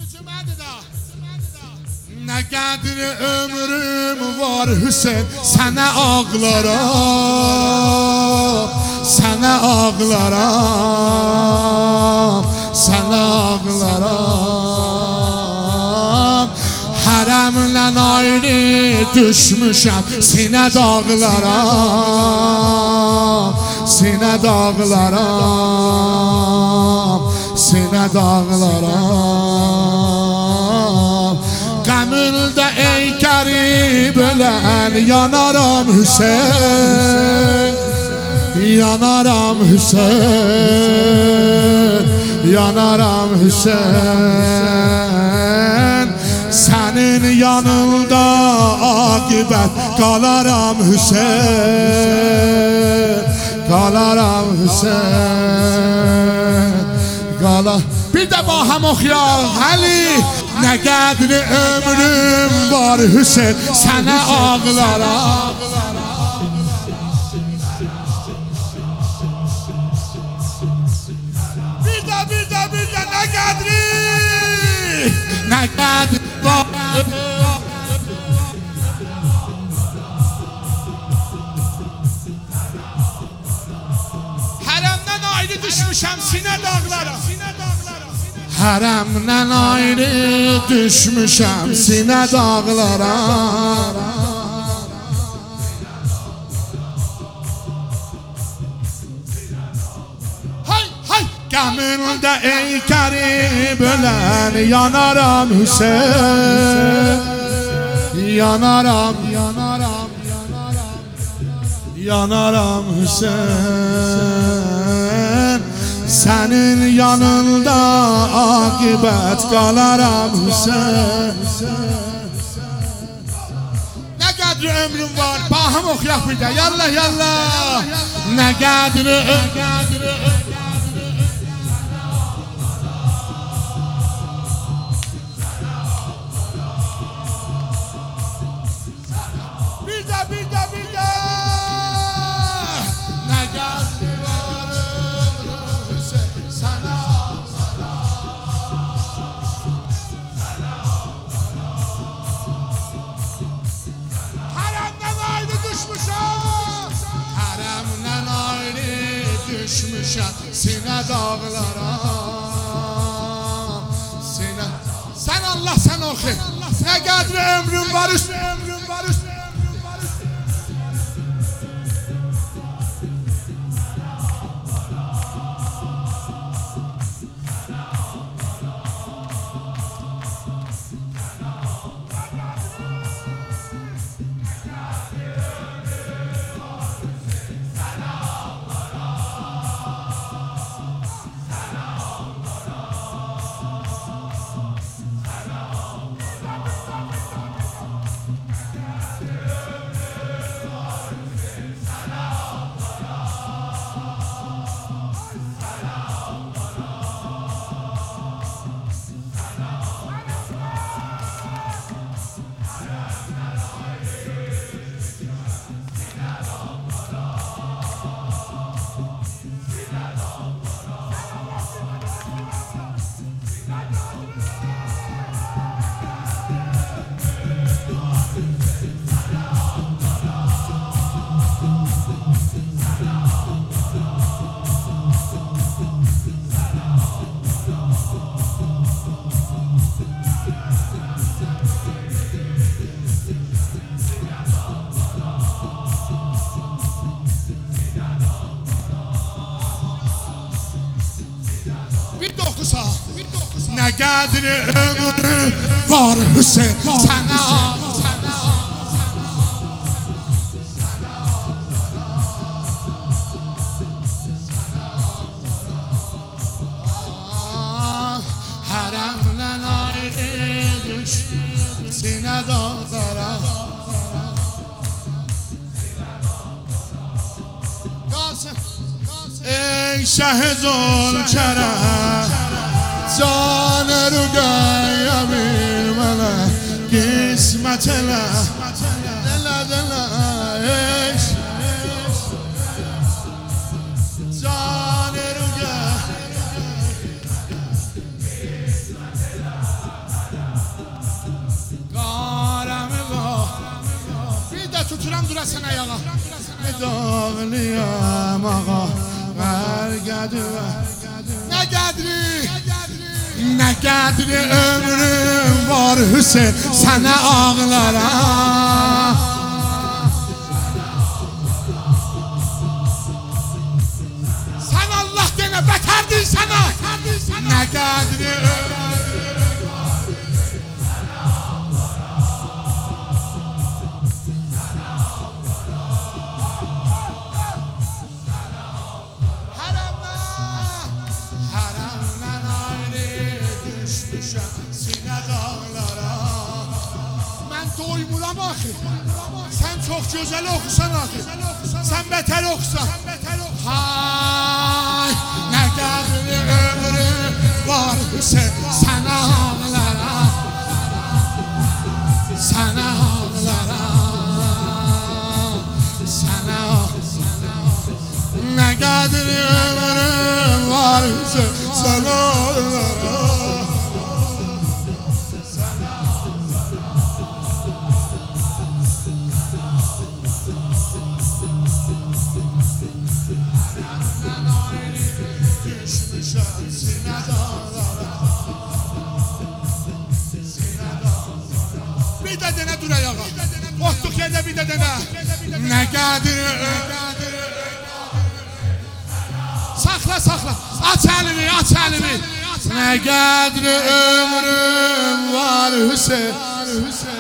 Ne kadar ömrüm var Hüseyin, sana ağlarım, sana ağlarım, sana ağlarım. Hərəmlə ayrı düşmüşəm sinə dağlarım, sinə dağlarım, sinə dağlarım. Qəmildə ey qərib ölən yanaram Hüseyin, yanaram Hüseyin, yanaram Hüseyin. Sənin yanında aqibət qalaram Hüseyin, qalaram Hüseyin, qala. Bir də bahəm oxuyaq Əli. Ne kadar ömrüm var Hüseyin, sana ağlarım. Bir de ne kadar, ne kadar var. Hərəmdən ayrı düşmüşəm sinə dağlara. Hərəmdən ayrı düşmüşəm sinə dağlara. Hay hay qəmildə ey qərib ölən yanaram Hüseyin, yanaram, yanaram, yanaram, yanaram Hüseyin. Sənin yanında aqibət qalaram Hüseyin. Nə qədər ömrüm var, bahım oxuyaq bir də, yallah yallah. Nə qədər bir də nə qədər düşmüşəm sinə dağlara, sinə. Sən Allah sən oxu. Nə qədər ömrüm var ömrüm var Ne kadar ömrüm var Hüseyin, sana hərəmdən ayrı düşmüşəm sinə dağlara. Ey şəhid ol kərəm, can rüqəyə bir mənə qismət elə, dələ dələ ey can rüqə. oturan durasın ayağa. Ne dağlıyam ağa, ver qədri. Ne qədri, ne qədri ömrüm var Hüseyin, sana ağlaram. Sen Allah dene, beterdin sana. Ne qədri ömrüm. Ben doymuram axı. Sen çok güzel oxusan axı. Sen beter oxusan. Hay, ne qədri ömrüm var Hüseyin, sana ağlaram. Sana ağlaram. Sana ağlaram. Ne qədri ömrüm var Hüseyin, sana ağlaram. Bir de dene dur ayağa. Ottuk yerde bir de dene. Ne qədri. Sakla sakla. Aç elini, aç elini. Ne qədri ömrüm var Hüseyin.